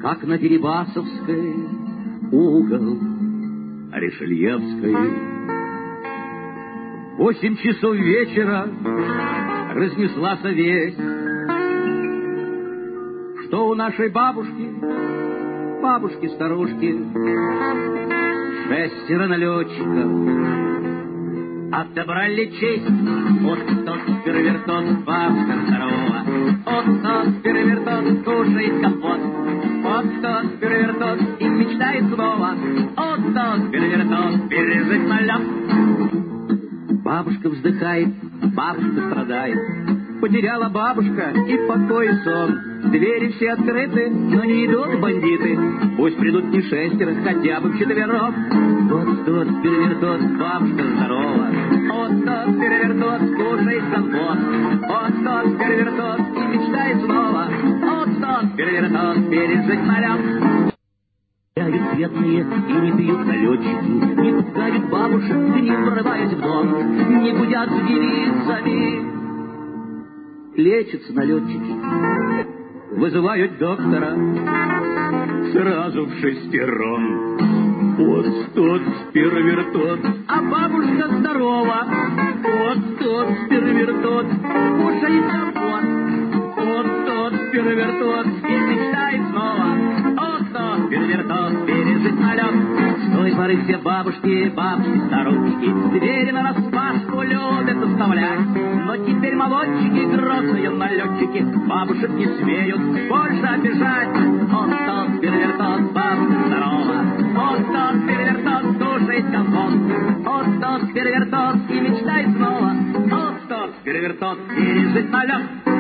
как на Дерибасовской угол Ришельевской. 8 часов вечера разнеслась весть, что у нашей бабушки-старушки, 6 налетчиков отобрали честь. Вот тот первертон, бабка здорова, вот тот первертон кушает компот, вот тот первертон и мечтает снова, вот тот первертон пережить налет. Бабушка вздыхает, бабушка страдает, потеряла бабушка и покой и сон. Двери все открыты, но не идут бандиты, пусть придут не 6, хотя бы вчетвером. Вот тот перевертон, бабушка здорова, вот тот перевертон кушает компот, вот тот перевертон и мечтает снова, вот тот перевертон пережить налет. Гуляют бедные и не пьют налетчики, не пугают бабушек, не врываясь в дом, не гудят с девицами. Лечатся налетчики, вызывают доктора сразу в 6. Вот тот первертон, а бабушка здорова, вот тот первертон кушает компот, вот тот первертон и мечтает снова, вот тот первертон пережить налет. С той поры все бабушки-старушки двери нараспашку любят оставлять, но теперь молодчики, грозные налетчики, бабушек не смеют больше обижать. Вот тот первертон, бабушка здорова, вот тот первертон кушает компот, вот тот первертон и мечтает снова, вот тот первертон пережить налет.